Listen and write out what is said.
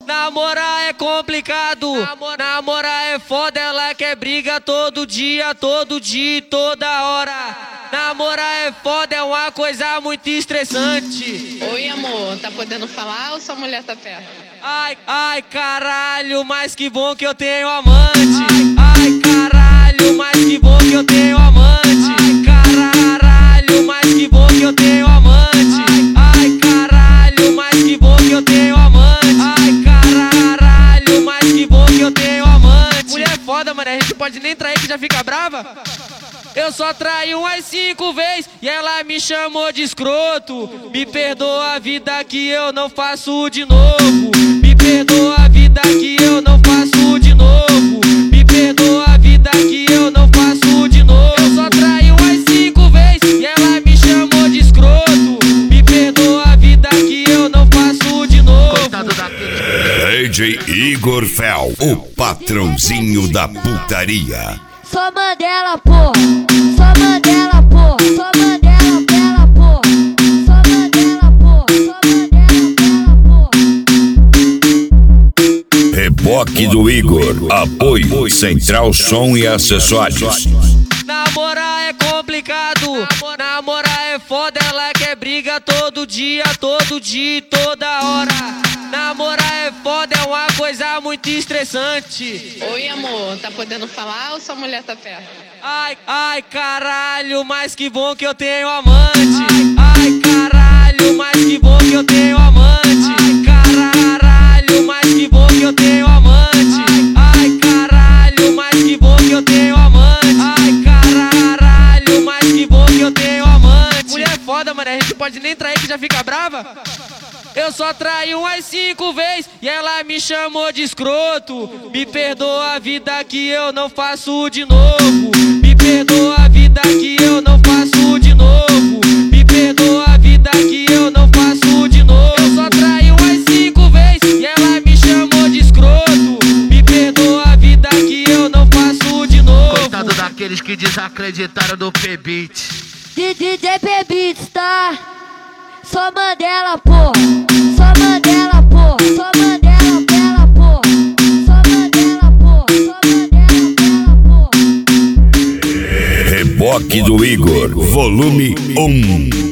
Namorar é complicado, namorar é foda, ela quer briga todo dia e toda hora. Namorar é foda, é uma coisa muito estressante. Oi, amor, tá podendo falar ou sua mulher tá perto? Ai, caralho, mas que bom que eu tenho amante. Ai, caralho, mas que bom que eu tenho amante. Caralho, mas que bom que eu tenho amante. Ai, caralho, mas que bom que eu tenho amante. Ai, caralho, mas que bom que eu tenho amante. Mulher é foda, mano, a gente pode nem trair que já fica brava. Eu só traí umas 5 vezes e ela me chamou de escroto. Me perdoa a vida que eu não faço de novo. Me perdoa a vida que eu não faço de novo. Me perdoa a vida que eu não faço de novo. Eu só traí umas 5 vezes e ela me chamou de escroto. Me perdoa a vida que eu não faço de novo. DJ Igor Fel, o patrãozinho da putaria. Só Mandela, porra. Só Mandela, porra. Só Mandela, bela, porra. Só Mandela, porra. Só Mandela, bela, porra. Reboque do Igor. Apoio Central Som e Acessórios. Namorar é complicado, namorar é foda, ela quer briga todo dia e toda hora. Namorar é foda, é uma coisa muito estressante. Oi, amor, tá podendo falar ou sua mulher tá perto? Ai, caralho, mas que bom que eu tenho amante. Ai, caralho, mas que bom que eu tenho amante. Caralho, mas que bom que eu tenho amante. Ai, caralho, mas que bom que eu tenho amante. Ai, caralho, mas que bom que eu tenho amante. Mulher é foda, mano, a gente pode nem trair que já fica brava. Eu só traí umas 5 vezes e ela me chamou de escroto. Me perdoa a vida que eu não faço de novo. Me perdoa a vida que eu não faço de novo. Me perdoa a vida que eu não faço de novo. Eu só traí umas 5 vezes e ela me chamou de escroto. Me perdoa a vida que eu não faço de novo. Coitado daqueles que desacreditaram do P-Beat. DJ P-Beats, tá? Só Mandela, porra. Só Mandela, porra. Só Mandela, bela, porra. Só Mandela, porra. Só Mandela, bela, porra. Reboque do Igor, volume 1.